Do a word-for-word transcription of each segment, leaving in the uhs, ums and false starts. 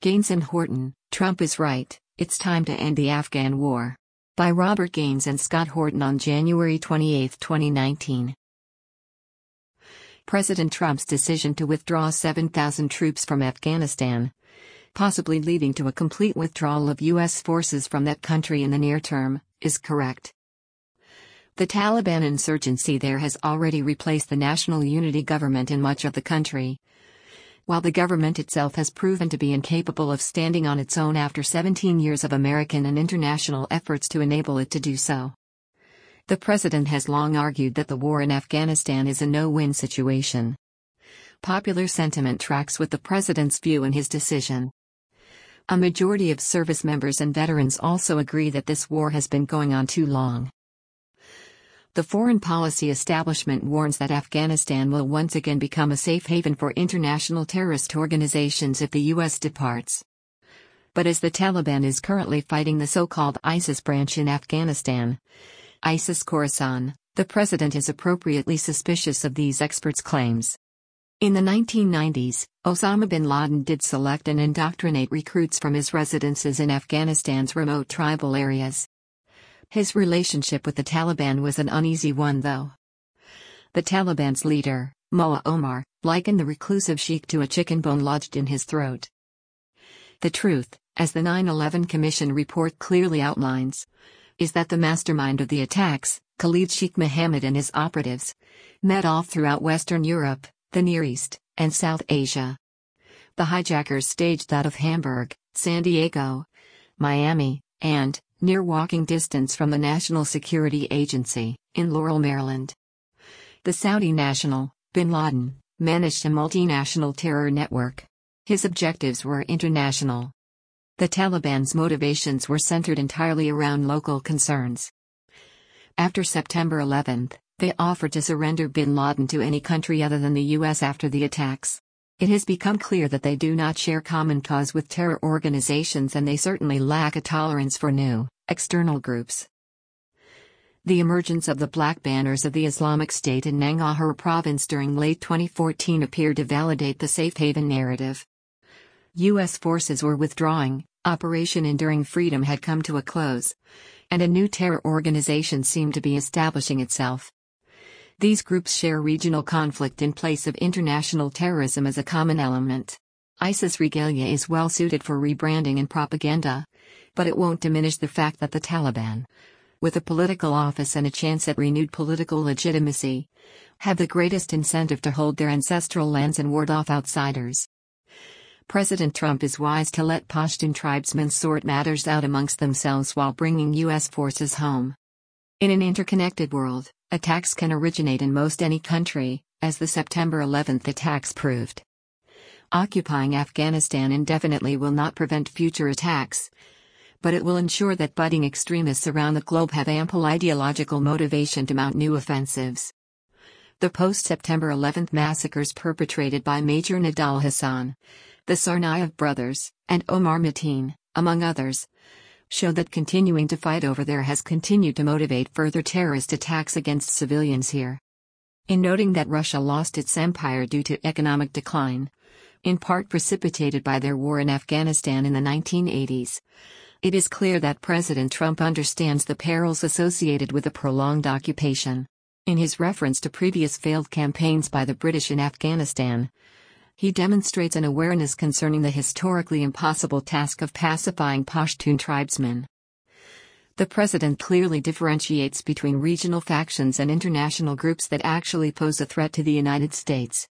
Gaines and Horton, Trump is right, it's time to end the Afghan war. By Robert Gaines and Scott Horton on January twenty-eighth, twenty nineteen. President Trump's decision to withdraw seven thousand troops from Afghanistan, possibly leading to a complete withdrawal of U S forces from that country in the near term, is correct. The Taliban insurgency there has already replaced the national unity government in much of the country, while the government itself has proven to be incapable of standing on its own after seventeen years of American and international efforts to enable it to do so. The president has long argued that the war in Afghanistan is a no-win situation. Popular sentiment tracks with the president's view in his decision. A majority of service members and veterans also agree that this war has been going on too long. The foreign policy establishment warns that Afghanistan will once again become a safe haven for international terrorist organizations if the U S departs. But as the Taliban is currently fighting the so-called ISIS branch in Afghanistan, ISIS Khorasan, the president is appropriately suspicious of these experts' claims. In the nineteen nineties, Osama bin Laden did select and indoctrinate recruits from his residences in Afghanistan's remote tribal areas. His relationship with the Taliban was an uneasy one, though. The Taliban's leader, Mullah Omar, likened the reclusive sheikh to a chicken bone lodged in his throat. The truth, as the nine eleven Commission report clearly outlines, is that the mastermind of the attacks, Khalid Sheikh Mohammed and his operatives, met all throughout Western Europe, the Near East, and South Asia. The hijackers staged out of Hamburg, San Diego, Miami, and, near walking distance from the National Security Agency, in Laurel, Maryland. The Saudi national, bin Laden, managed a multinational terror network. His objectives were international. The Taliban's motivations were centered entirely around local concerns. After September eleventh, they offered to surrender bin Laden to any country other than the U S after the attacks. It has become clear that they do not share common cause with terror organizations, and they certainly lack a tolerance for new, external groups. The emergence of the black banners of the Islamic State in Nangarhar province during late twenty fourteen appeared to validate the safe haven narrative. U S forces were withdrawing, Operation Enduring Freedom had come to a close, and a new terror organization seemed to be establishing itself. These groups share regional conflict in place of international terrorism as a common element. ISIS regalia is well suited for rebranding and propaganda, but it won't diminish the fact that the Taliban, with a political office and a chance at renewed political legitimacy, have the greatest incentive to hold their ancestral lands and ward off outsiders. President Trump is wise to let Pashtun tribesmen sort matters out amongst themselves while bringing U S forces home. In an interconnected world, attacks can originate in most any country, as the September eleventh attacks proved. Occupying Afghanistan indefinitely will not prevent future attacks, but it will ensure that budding extremists around the globe have ample ideological motivation to mount new offensives. The post-September eleventh massacres perpetrated by Major Nidal Hasan, the Tsarnaev brothers, and Omar Mateen, among others, show that continuing to fight over there has continued to motivate further terrorist attacks against civilians here. In noting that Russia lost its empire due to economic decline, in part precipitated by their war in Afghanistan in the nineteen eighties, it is clear that President Trump understands the perils associated with a prolonged occupation. In his reference to previous failed campaigns by the British in Afghanistan, he demonstrates an awareness concerning the historically impossible task of pacifying Pashtun tribesmen. The president clearly differentiates between regional factions and international groups that actually pose a threat to the United States.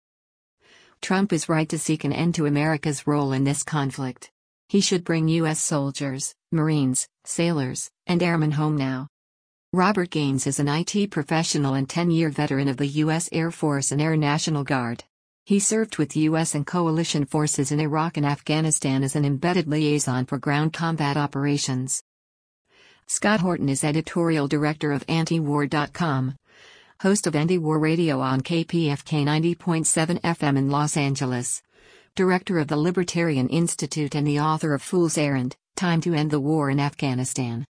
Trump is right to seek an end to America's role in this conflict. He should bring U S soldiers, Marines, sailors, and airmen home now. Robert Gaines is an I T professional and ten-year veteran of the U S Air Force and Air National Guard. He served with U S and coalition forces in Iraq and Afghanistan as an embedded liaison for ground combat operations. Scott Horton is editorial director of anti-war dot com, host of Anti-War Radio on K P F K ninety point seven F M in Los Angeles, director of the Libertarian Institute and the author of Fool's Errand, Time to End the War in Afghanistan.